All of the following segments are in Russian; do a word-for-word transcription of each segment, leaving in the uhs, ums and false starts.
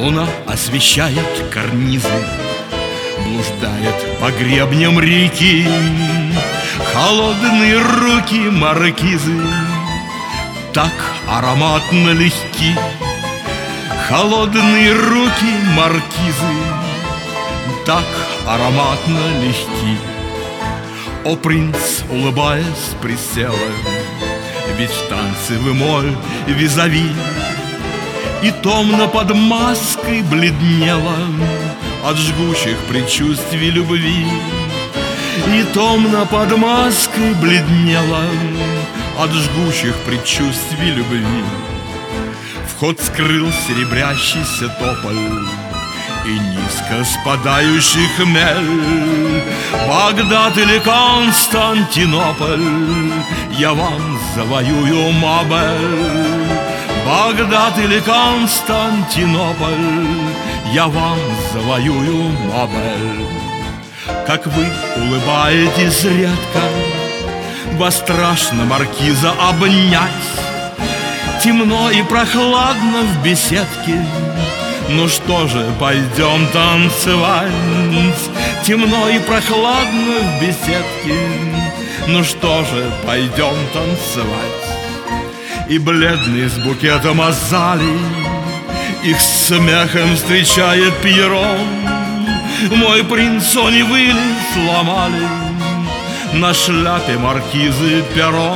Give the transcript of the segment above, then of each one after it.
Луна освещает карнизы, блуждает по гребням реки. Холодные руки маркизы так ароматно легки. Холодные руки маркизы так ароматно легки. О, принц, улыбаясь, присела, ведь в танце вы мой визави. И томно под маской бледнела от жгучих предчувствий любви. И томно под маской бледнела от жгучих предчувствий любви. Вход скрыл серебрящийся тополь и низко спадающий хмель. Багдад или Константинополь, я вам завоюю, Мабель. Багдад или Константинополь, я вам завоюю, Мабель. Как вы улыбаетесь редко, вас страшно, маркиза, обнять. Темно и прохладно в беседке, ну что же, пойдем танцевать. Темно и прохладно в беседке, ну что же, пойдем танцевать. И бледный с букетом азалий их смехом встречает Пьеро. Мой принц, они выли сломали на шляпе маркизы перо.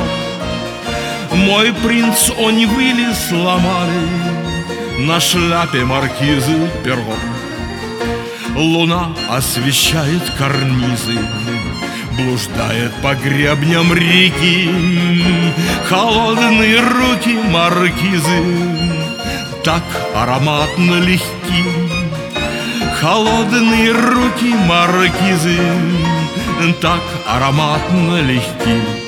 Мой принц, они выли сломали на шляпе маркизы перо. Луна освещает карнизы, блуждает по гребням реки. Холодные руки маркизы так ароматно легки. Холодные руки маркизы так ароматно легки.